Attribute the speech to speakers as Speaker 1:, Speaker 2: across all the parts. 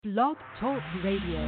Speaker 1: Blog Talk Radio.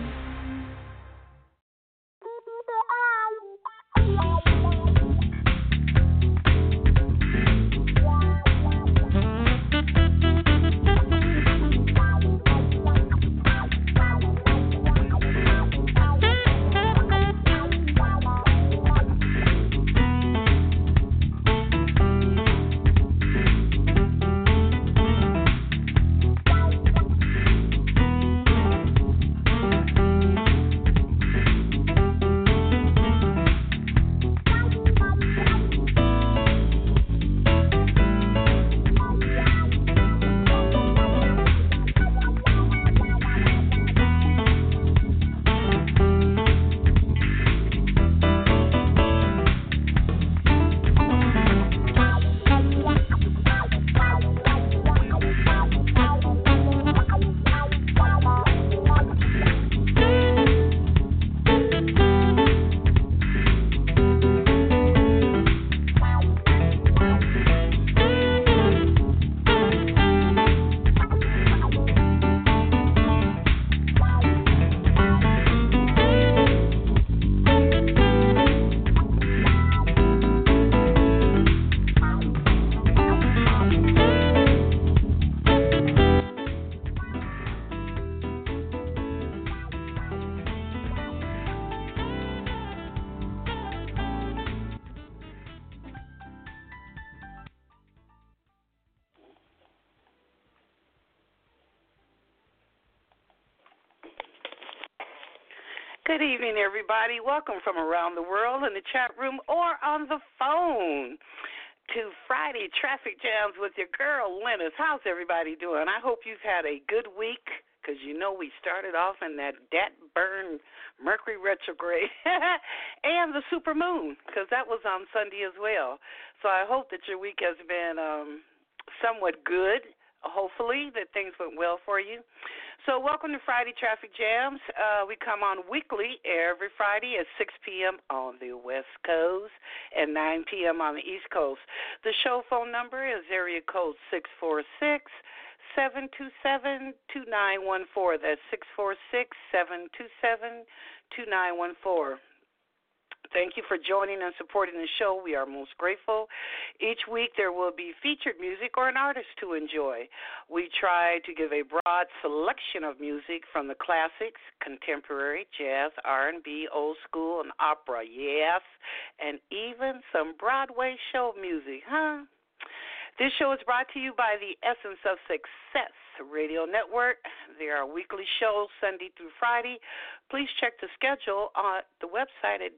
Speaker 2: Good evening, everybody. Welcome from around the world in the chat room or on the phone to Friday Traffic Jams with your girl, Lennis. How's everybody doing? I hope you've had a good week because you know we started off in that burn Mercury retrograde and the super moon because that was on Sunday as well. So I hope that your week has been somewhat good. Hopefully that things went well for you. So welcome to Friday Traffic Jams. We come on weekly every Friday at 6 p.m. on the West Coast and 9 p.m. on the East Coast. The show phone number is area code 646-727-2914. That's 646-727-2914. Thank you for joining and supporting the show. We are most grateful. Each week there will be featured music or an artist to enjoy. We try to give a broad selection of music from the classics, contemporary, jazz, R&B, old school, and opera, yes, and even some Broadway show music, huh? This show is brought to you by the Essence of Success Radio Network. There are weekly shows Sunday through Friday. Please check the schedule on the website at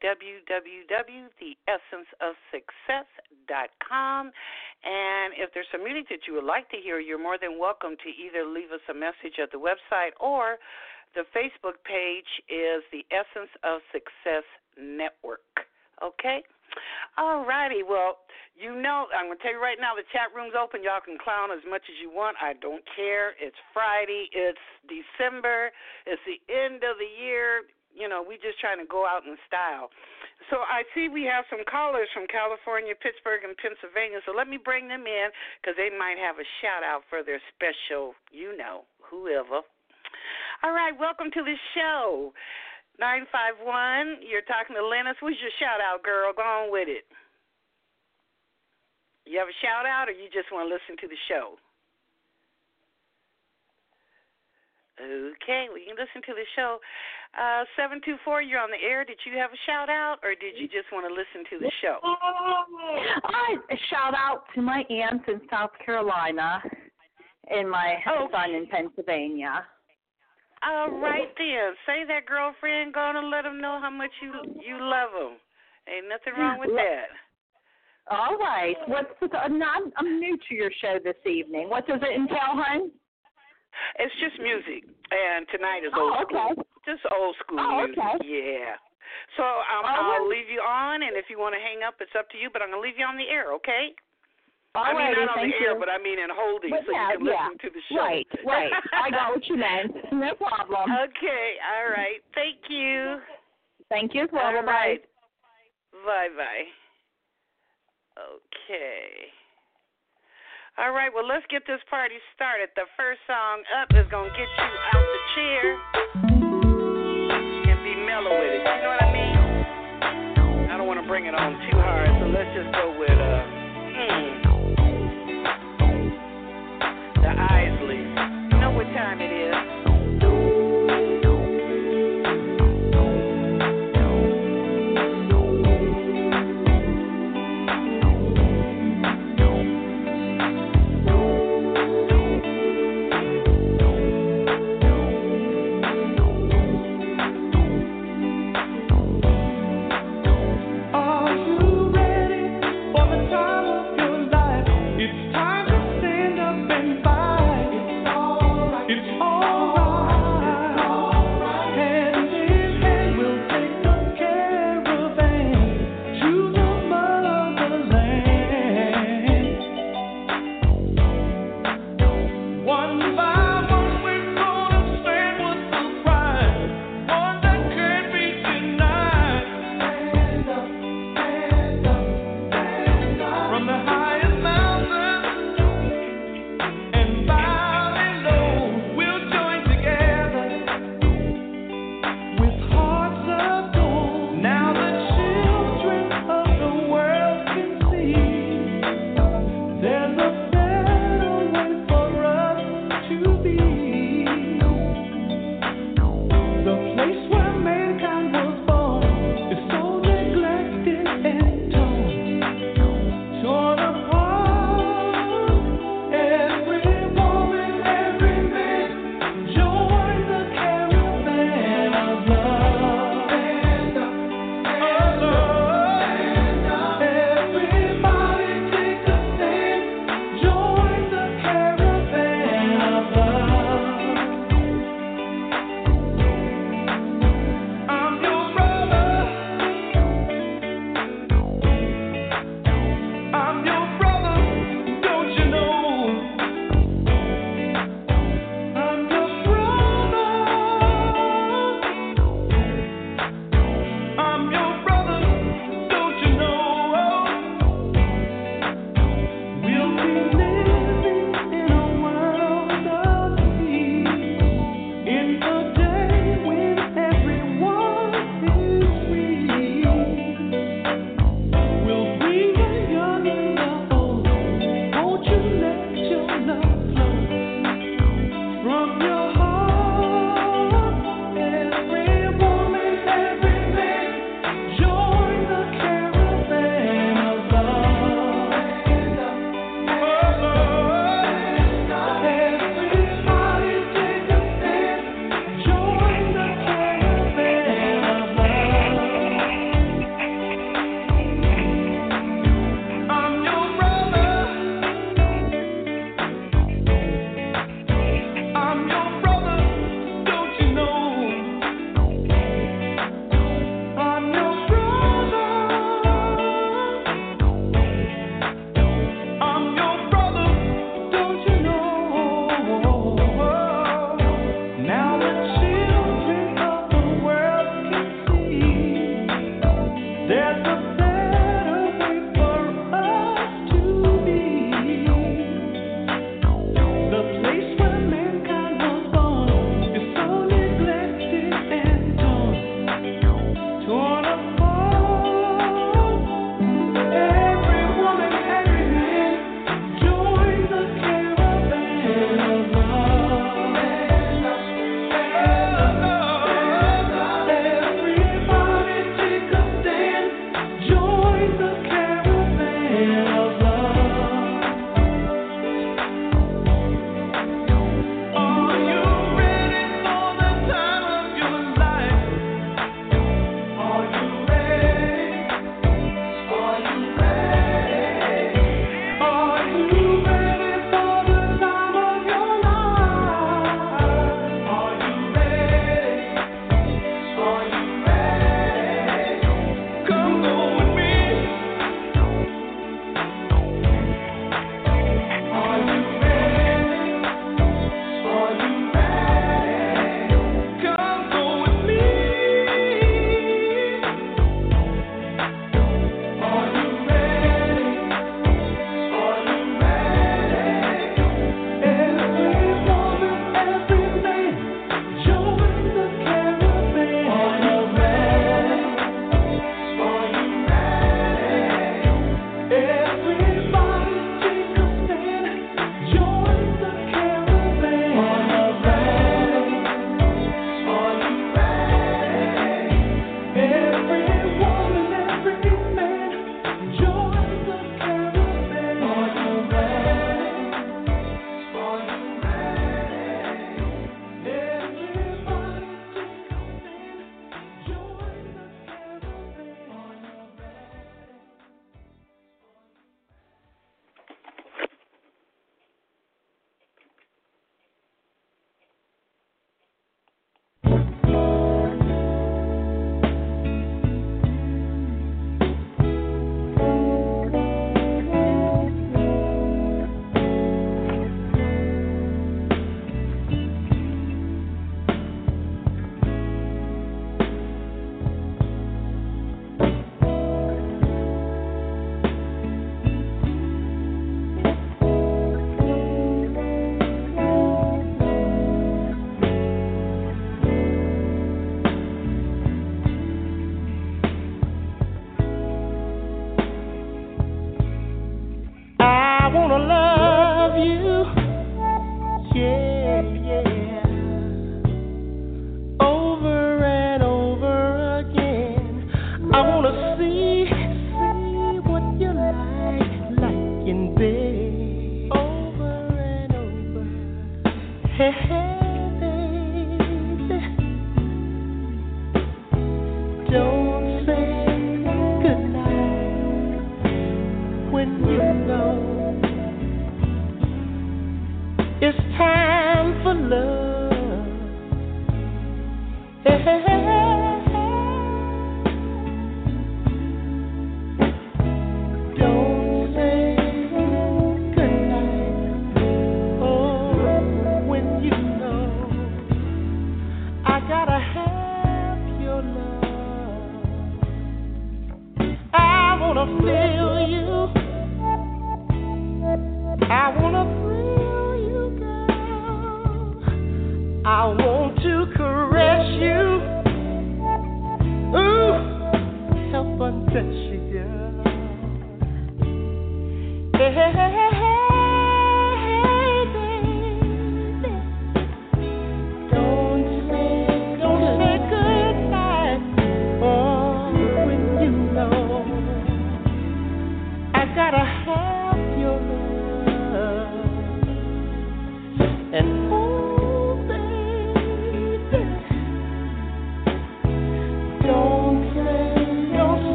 Speaker 2: www.theessenceofsuccess.com. And if there's some music that you would like to hear, you're more than welcome to either leave us a message at the website or the Facebook page is the Essence of Success Network. Okay? All righty. Well, you know, I'm going to tell you right now, the chat room's open. Y'all can clown as much as you want. I don't care. It's Friday. It's December. It's the end of the year. You know, we just trying to go out in style. So I see we have some callers from California, Pittsburgh, and Pennsylvania. So let me bring them in because they might have a shout-out for their special, you know, whoever. All right, welcome to the show. 951, you're talking to Lennis. What's your shout-out, girl? Go on with it. You have a shout-out, or you just want to listen to the show? Okay, we can listen to the show. 724, you're on the air. Did you have a shout-out, or did you just want to listen to the show?
Speaker 3: A shout-out to my aunt in South Carolina and my son in Pennsylvania.
Speaker 2: All right, then. Say that, girlfriend. Go on and let them know how much you love them. Ain't nothing wrong with that.
Speaker 3: All right. I'm new to your show this evening. What does it entail, hon?
Speaker 2: It's just music, and tonight is old school. Just old school music.
Speaker 3: Okay.
Speaker 2: Yeah. So I'll leave you on, and if you want to hang up, it's up to you, but I'm going to leave you on the air, okay? I mean, not on the air, but I mean in holding, so you can listen to the show.
Speaker 3: Right. I got what you meant. No problem.
Speaker 2: Okay, all right. Thank you.
Speaker 3: Thank you as well.
Speaker 2: All right. Bye-bye. Okay. All right, well, let's get this party started. The first song up is going to get you out the chair and be mellow with it. You know what I mean? I don't want to bring it on too hard, so let's just go with the Isleys. You know what time it is.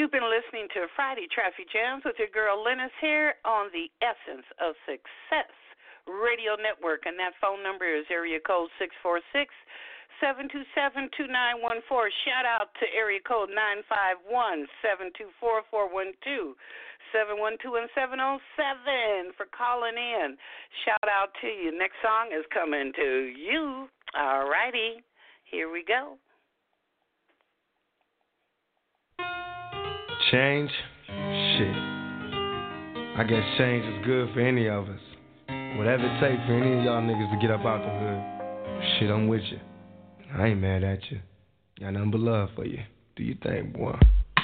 Speaker 2: You've been listening to Friday Traffic Jams with your girl Linus here on the Essence of Success Radio Network, and that phone number is area code 646-727-2914. Shout out to area code 951-724-412, 712 and 707 for calling in. Shout out to you. Next song is coming to you. All righty, here we go.
Speaker 4: Change? Shit. I guess change is good for any of us. Whatever it takes for any of y'all niggas to get up out the hood. Shit, I'm with you. I ain't mad at you. Got nothing but love for you. Do your thing, boy.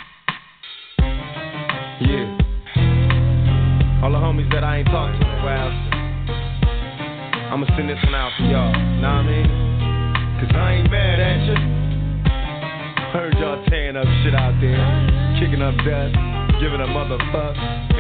Speaker 4: Yeah. All the homies that I ain't talked to in a while, I'ma send this one out for y'all. Know what I mean? Cause I ain't mad at you. Heard y'all tearing up shit out there, kicking up dust, giving a motherfuck.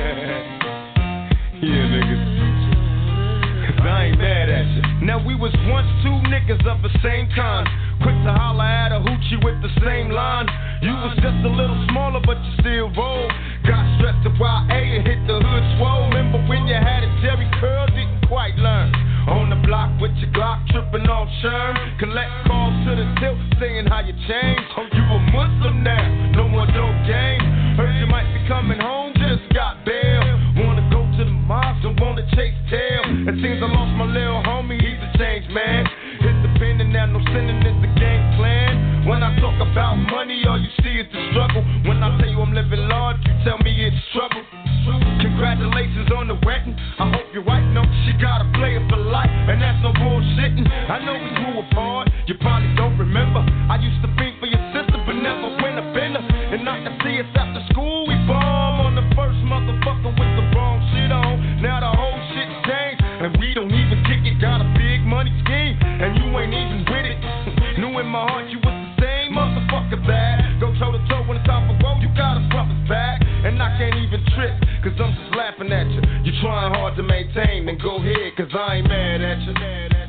Speaker 4: Yeah, niggas. Cause I ain't mad at you. Now we was once two niggas of the same kind, quick to holler at a hoochie with the same line. You was just a little smaller, but you still roll. Got stressed to YA and hit the hood swole. Remember when you had a Jerry curl, didn't quite learn. On the block with your Glock, tripping on Sherm. Collect calls to the tilt, saying how you changed. Oh, you a Muslim now, no more dope game. Heard you might be coming home, just got bail. Wanna go to the mosque, don't wanna chase tail. It seems I lost my little homie, he's a changed man. Independent now, no sinning is the game plan. When I talk about money, all you see is the struggle. When I tell you I'm living large, you tell me it's trouble. Congratulations on the wedding. I hope your wife knows she got a player for life, and that's no bullshitting. I know we grew apart, you probably don't remember. I used to think for your sister, but never win a bender. And I can see us after school, we bomb on the first motherfucker with the wrong shit on. Now the whole shit's changed, and we don't even kick it. Got a big money scheme, and you ain't even with it. Knew in my heart you was the same motherfucker bad. Go toe to toe when it's time for woe, you got a brother's back. And I can't even trip, cause I'm just laughing at you. You trying hard to maintain, then go ahead, cause I ain't mad at you.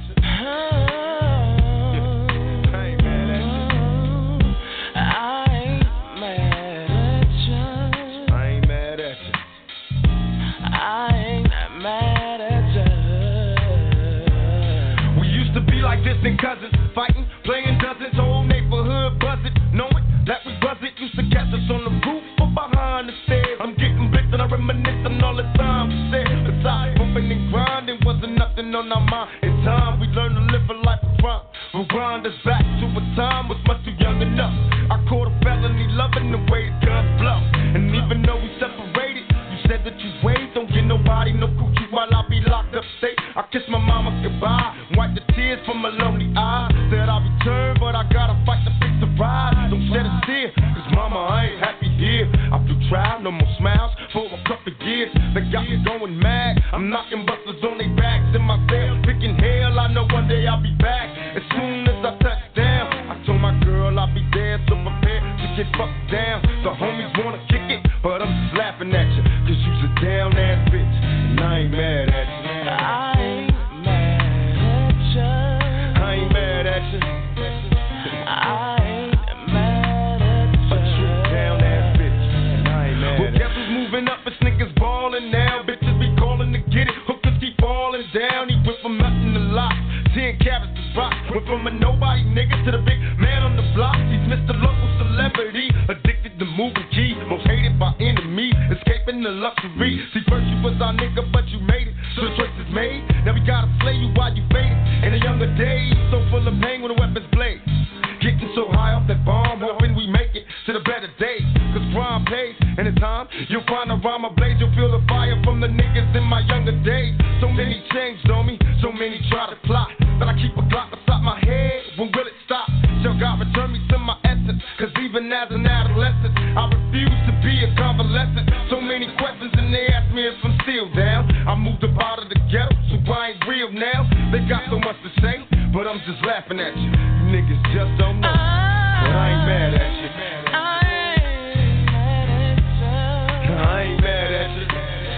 Speaker 4: Like distant cousins, fighting, playing dozens, whole neighborhood buzzing, knowing that we buzz it. Used to catch us on the roof or behind the stairs. I'm getting blitzed and I reminisce on all the time we said. Besides bumping and grinding, wasn't nothing on our mind. In time, we learned to live a life of crime. We'll grind us back to a time was much too young enough. I caught a felony loving the way the guns blow. And even though we separated, you said that you wait, don't get nobody no coochie while I be locked up state. I kiss my mama goodbye, wipe the tears from a lonely eye. Said I'll return, but I gotta fight to fix the ride. Don't shed a tear, cause mama, I ain't happy here. I feel trial, no more smiles for a couple years. They got me going mad. I'm knocking busters on their backs in my cell, picking hell. I know one day I'll be back. As soon as I touch down, I told my girl I'll be there, so prepare to get fucked down. The homies wanna kick it, but I'm just laughing at you, cause you's a down ass bitch, and I ain't mad at you. I ain't mad at you. I ain't mad at you. I ain't mad at you. A true down ass bitch, and I ain't mad at you. Well, guess who's moving up? It's niggas ballin' now. Bitches be calling to get it. Hookers keep falling down. He went from nothing to lots. 10 carats to rock. Went from a nobody nigga to the big man on the block. He's Mr. Local Celebrity. Addicted to moving keys. Most hated by enemies. Escaping the luxury. See, first you was our nigga, but you made it. So the choice is made. Now we gotta slay you while you faded. In the younger days, so full of pain when the weapons blade. Getting so high off that bomb, hoping we make it to the better days. Cause crime pays, and in time, you'll find a rhyme ablaze. You'll feel the fire from the niggas in my younger days. So many changed on me, so many try to plot. But I keep a clock beside my head, when will it stop? Shall God return me to my essence? Cause even as an adolescent, I refuse to be a convalescent. So many questions and they ask me if I'm still down. I moved up out of the ghetto, so I ain't real now. They got so much to say, but I'm just laughing at you. You niggas just don't know, but I ain't mad at you. I ain't mad at you.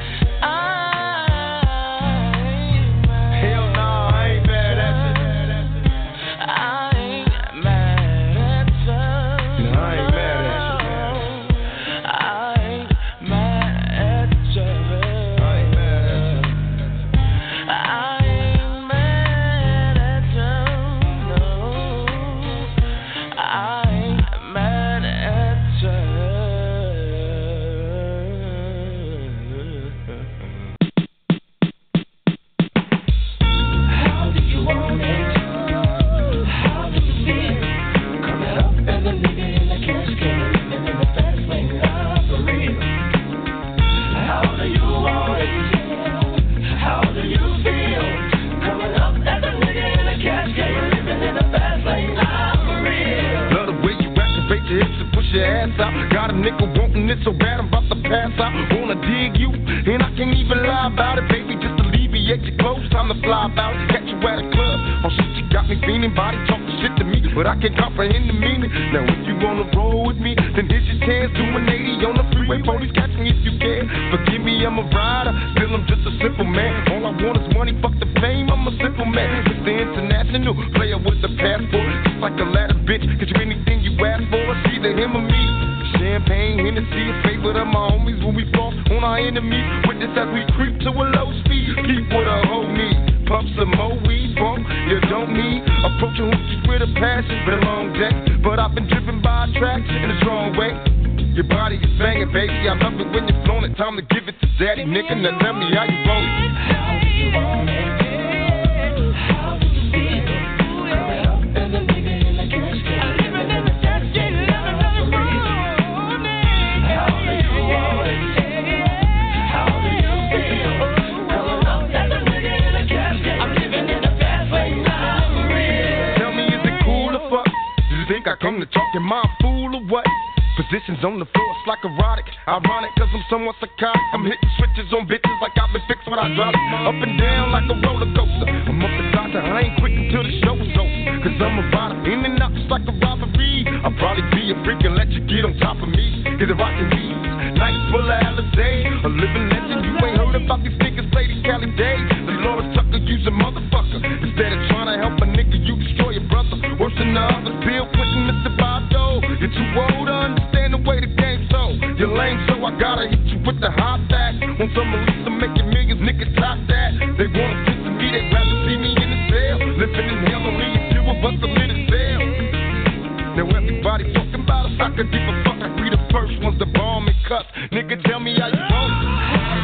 Speaker 4: Hell no, I ain't mad at you. I ain't mad at you. I ain't mad at you. I lie about it, baby, just alleviate your clothes. Time to fly about it, catch you at a club. Oh shit, you got me feeling, body talking shit to me, but I can't comprehend the meaning. Now if you wanna roll with me, then here's your chance. Do an 80 on the freeway, police catch me if you can. Forgive me, I'm a rider, still I'm just a simple man. All I want is money, fuck the fame, I'm a simple man. Mr. International, player with the passport, just like a ladder, bitch. Get you anything you ask for, it's either him or me. Champagne, Hennessy, a favorite of my homies when we fall on our enemies. Witness as we creep to a low speed. Keep what a hoe needs. Pump some more weed, bump, you don't need. Approaching hoochies with a passion, been a long day, but I've been driven by attraction in a strong way. Your body is banging, baby, I love it when you're flown it. Time to give it to daddy, nigga, now tell me how you want it.
Speaker 5: How do you want it? How do you feel? Coming up as a nigga in the cash game. Living in the cash game, living in the road. How do you want it? How do you feel? Coming up as a nigga in the cash game. I'm living in the fast lane, now for real.
Speaker 4: Tell me, is it cool or fuck? Do you think I came to talk in my fool or what? Positions on the floor, it's like erotic. Ironic, cause I'm somewhat psychotic. I'm hitting switches on bitches like I've been fixed when I drop it. Up and down like a roller coaster. I'm up the doctor, I ain't quit until the show is over. Cause I'm a rider, in and out just like a robbery. I'll probably be a freak and let you get on top of me. Either rockin' these, nights full of Alizé. A living legend, you ain't heard about these niggas play the Cali days. The Laura Tucker, use a motherfucker. Instead of trying to help a nigga, you destroy your brother. Worse than the others, Bill Clinton, Mr. Bado. You're too old to understand the way the game's so. You're lame, so I gotta hit you with the hot back. Want some release to make it millions, niggas top that. They wanna listen to me, they'd rather see me in the cell. Living in hell, only a few of us are in the cell. Now everybody talking about us, I could give a fuck. I be the first ones to bomb and cuss. Nigga, tell me how you want it.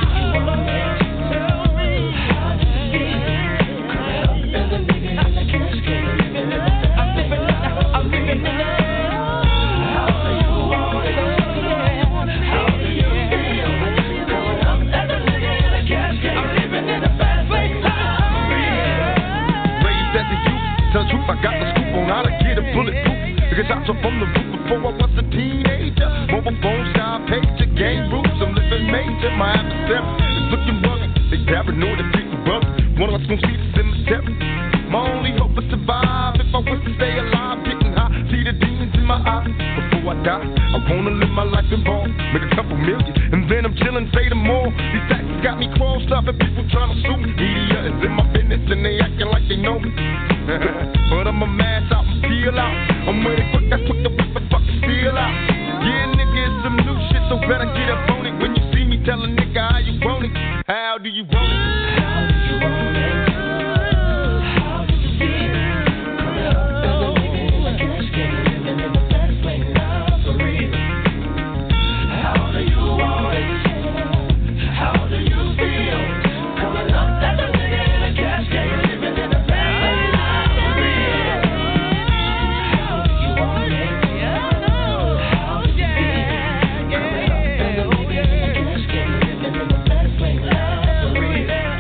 Speaker 4: Tell the truth, I got the scoop on how to get a bulletproof. Niggas out from the roof before I was a teenager. Mobile phone style, pager, game rules. I'm living major, my adversary is looking worried. They paranoid and people worried. One of us gon' see the cemetery. My only hope is survive. If I was to stay alive, getting high, see the demons in my eyes. Before I die, I wanna live my life in ball, make a couple million, and then I'm chillin', say the more. These taxes got me crossed up and people tryna sue me. Media is in my business and they acting like they know me. But I'ma mash out and peel out. I'm with it quick, that's quick to whip the fucking steel out. Yeah, nigga, it's some new shit, so better get up on it. When you see me, tell a nigga how you want it. How do you want it?
Speaker 5: How do you want it? How do you feel? Coming up as a nigga in the cash game, living in the fast lane, now for real. How do you want it? How do you feel? Coming up as a nigga in the cash game, living in the fast lane, now for real. How do you want it? How do you feel? Coming up as a nigga in the cash game, living in the fast lane, now for real.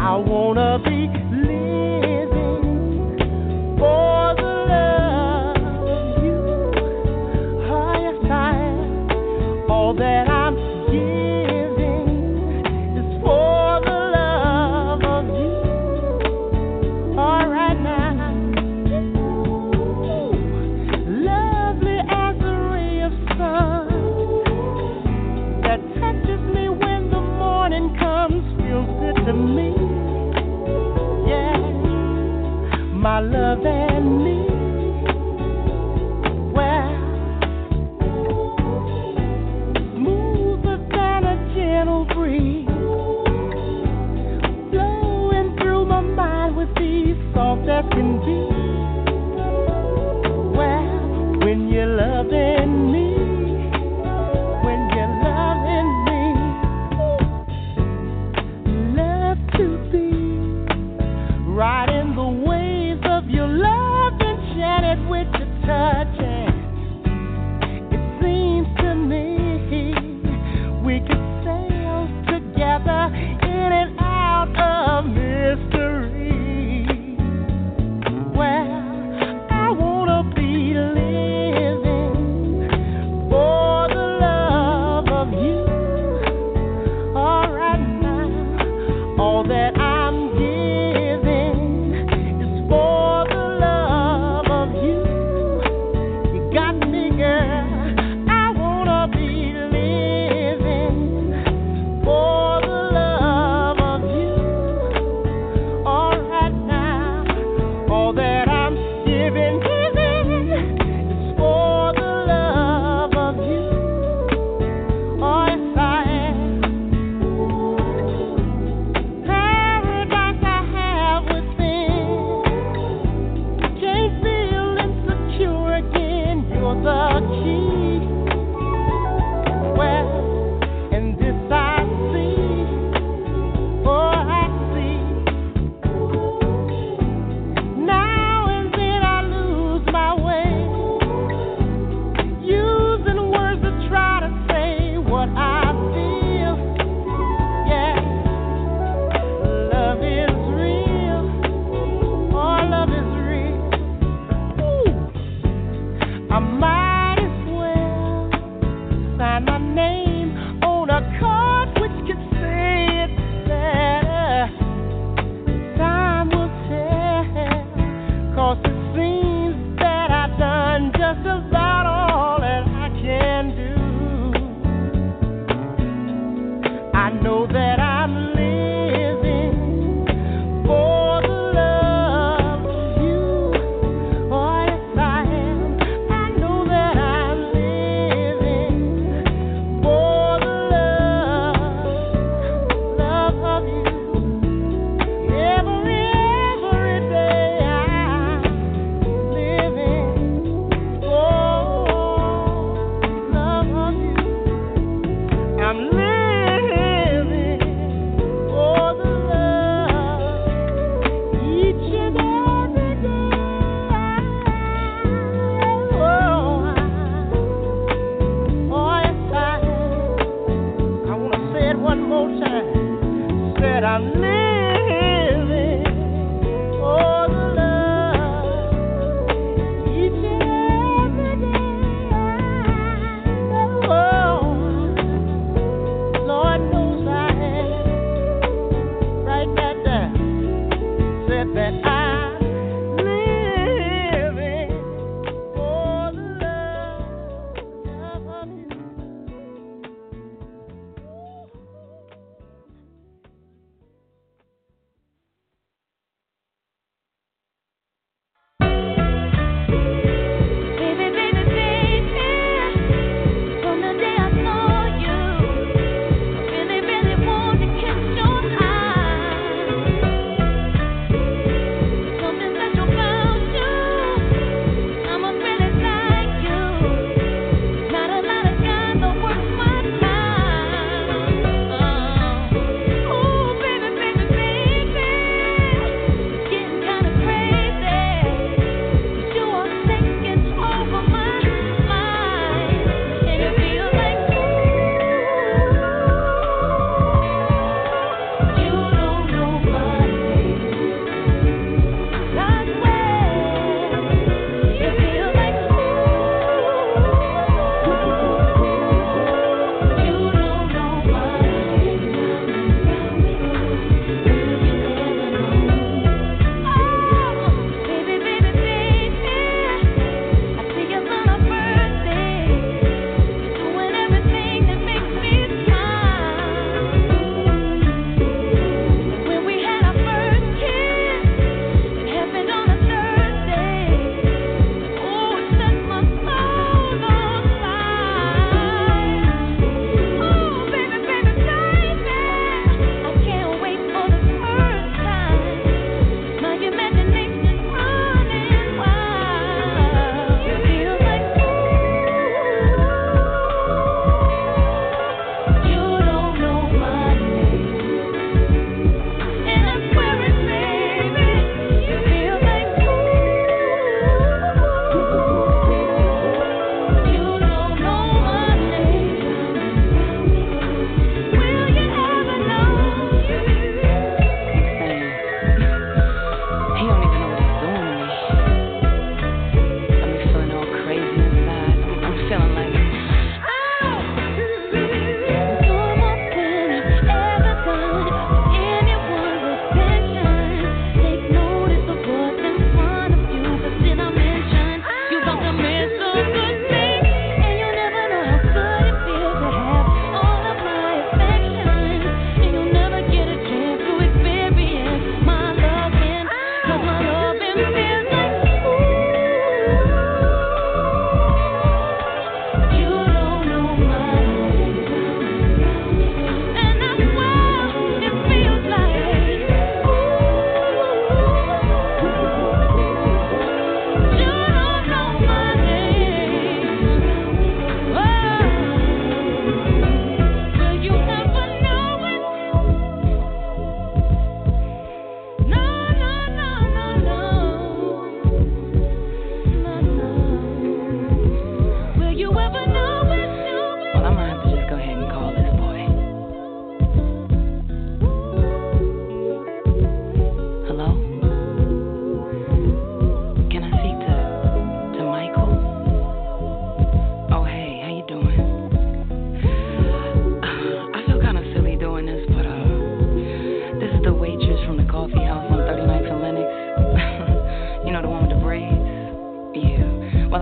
Speaker 4: I wanna be living for the love of you. Oh, yes, I am. All that I'm giving is for the love of you. All right now. Lovely as a ray of sun that touches me when the morning comes, feels good to me. My love and me, well, smoother than a gentle breeze, flowing through my mind with ease, soft as can be. Well, when you're loving me, when you're loving me, love to be right in the way. Your love enchanted with your touch, and it seems to me we could sail together in and out of mystery. Well, I wanna be living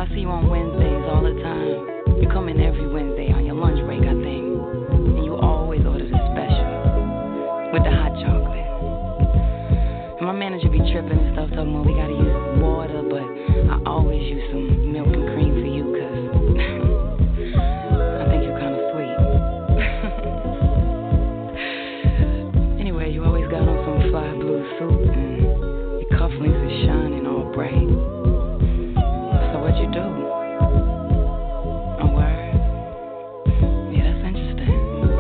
Speaker 6: I see you on Wednesdays all the time. You come in every Wednesday on your lunch break, I think. And you always order the special with the hot chocolate. And my manager be tripping and stuff, talking about we gotta use water, but I always use some milk and cream for you, cause I think you're kind of sweet. Anyway, you always got on some fly blue suit and your cufflinks are shining all bright. So what'd you do? A word? Yeah, that's interesting.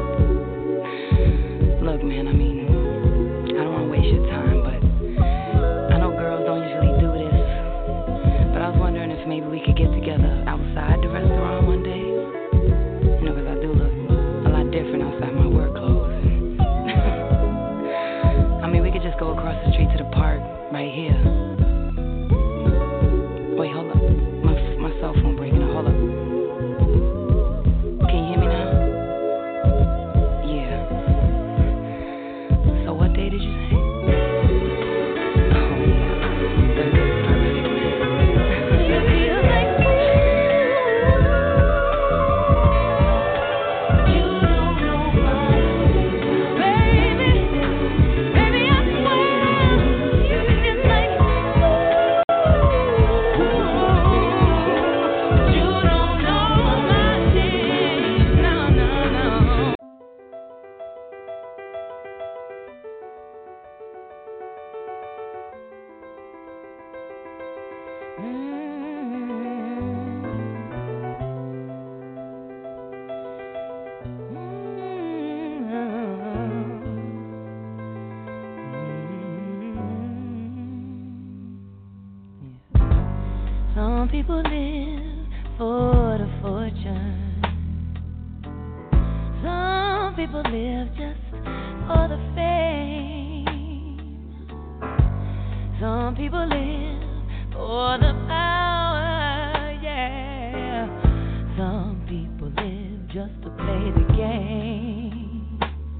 Speaker 6: Look, man, I mean, I don't want to waste your time, but I know girls don't usually do this. But I was wondering if maybe we could get together outside the restaurant one day. You know, because I do look a lot different outside my work clothes. I mean, we could just go across the street to the park right here. Wait, hold up. My cell phone breaking up. Hold up. Can you hear me now? Yeah. So what day did you say? Oh, yeah. Thursday is perfect, man. You feel like you don't know my baby. Baby, I swear you just like you don't know my name. No, no, no. Some people live for the fortune. Some people live just for the fame. Some people live for the power, yeah. Some people live just to play the game.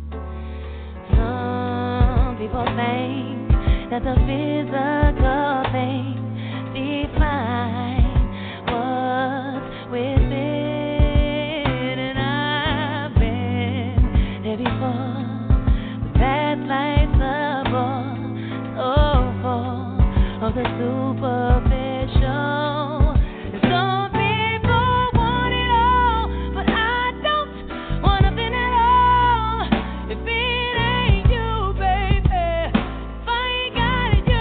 Speaker 6: Some people think that the physical things define what's within, and I've been there before. But past lives are so full of the superficial. And some people want it all, but I don't want nothing at all. If it ain't you, baby, if I ain't got it, you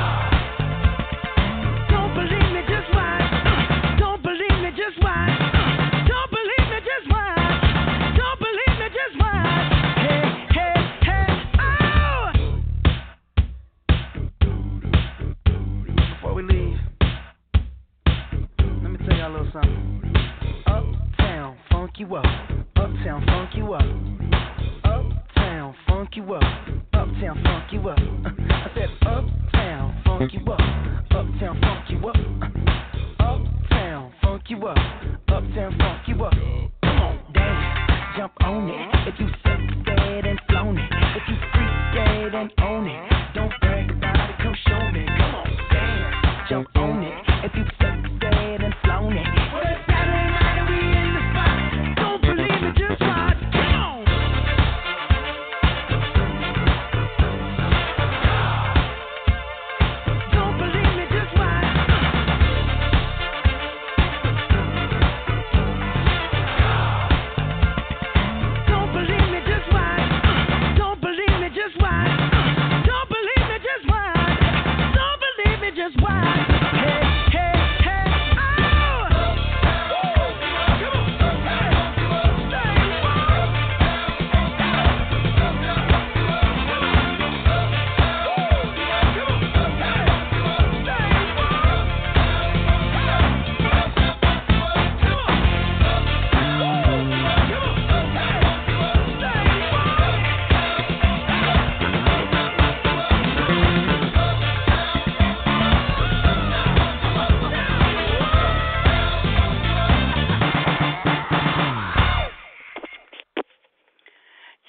Speaker 5: Don't believe me, just watch. Don't believe me, just watch. Don't believe me, just watch. Don't believe me, just watch. Hey, hey, hey, oh! Before we leave, let me tell y'all a little something. Uptown, funk you up. Uptown, funk you up. Uptown, funk you up. Uptown, funk you up. I said uptown, funk you up. Uptown, funk you up. Uptown, funk you up. Uptown, funk you up. Come on, dance, jump on it. If you suck dead and flown it. If you freak dead and own it. Don't brag about it, come show me. Come on, dance, jump on it. If you suck dead and flown it. Well, it's Saturday night and we in the spot. Don't believe it, just watch. Come on. Don't believe me, just watch.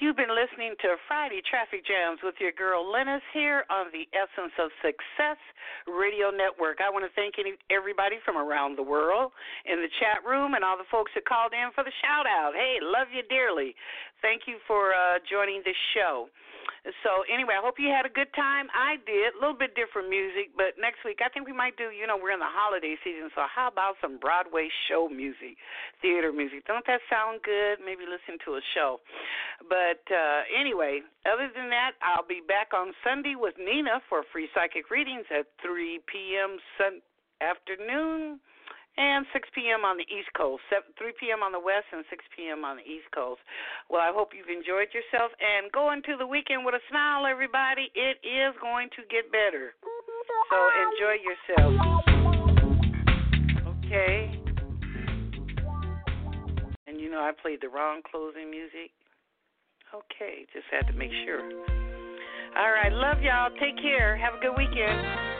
Speaker 2: You've been listening to Friday Traffic Jams with your girl Lennis here on the Essence of Success Radio Network. I want to thank everybody from around the world in the chat room and all the folks that called in for the shout-out. Hey, love you dearly. Thank you for joining this show. So, anyway, I hope you had a good time. I did. A little bit different music, but next week I think we might do, we're in the holiday season, so how about some Broadway show music, theater music? Don't that sound good? Maybe listen to a show. But, anyway, other than that, I'll be back on Sunday with Nina for free psychic readings at 3 p.m. Afternoon. And 6 p.m. on the East Coast, 3 p.m. on the West and 6 p.m. on the East Coast. Well, I hope you've enjoyed yourself. And go into the weekend with a smile, everybody. It is going to get better. So enjoy yourself. Okay. And I played the wrong closing music. Okay, just had to make sure. All right, love y'all. Take care. Have a good weekend.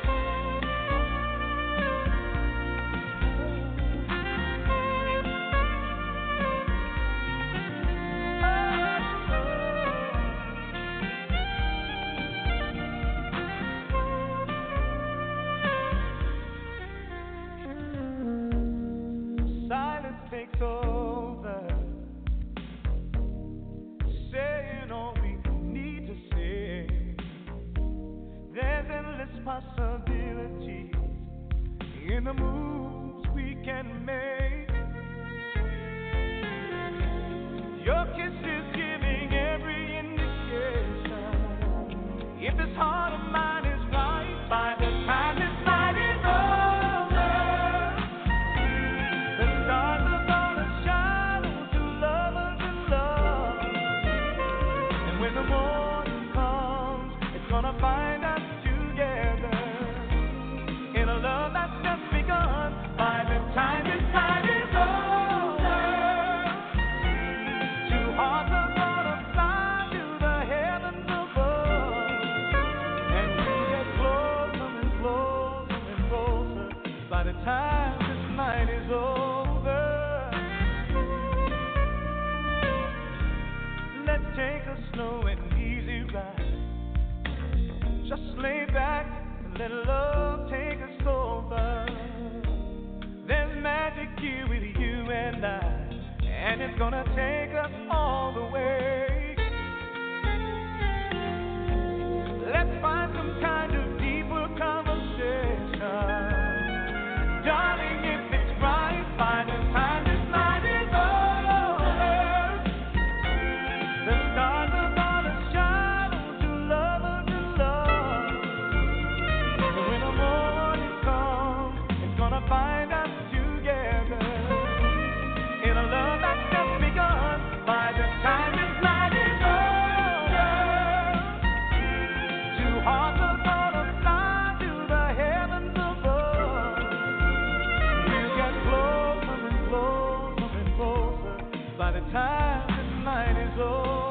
Speaker 4: Takes over, saying all we need to say. There's endless possibilities in the moves we can make. Your kiss is giving every indication. If this heart of mine is right, by the time this night is over, gonna find us together in a love that's just begun. By the time this night is over, two hearts are gonna fly to the heavens above, and we'll get closer and closer and closer. By the time this night is over, let's take a slow and easy ride. Just lay back and let love take us over. There's magic here with you and I, and it's gonna take us all the way. Let's find some kind of deeper conversation. Darling, if it's right, by the time this night is over, the stars are gonna shine to love and love. When the morning comes, it's gonna find us together in a love that's just begun. By the time this night is over, two hearts are gonna fly to the heavens above. We'll get closer and closer and closer by the time this night is over.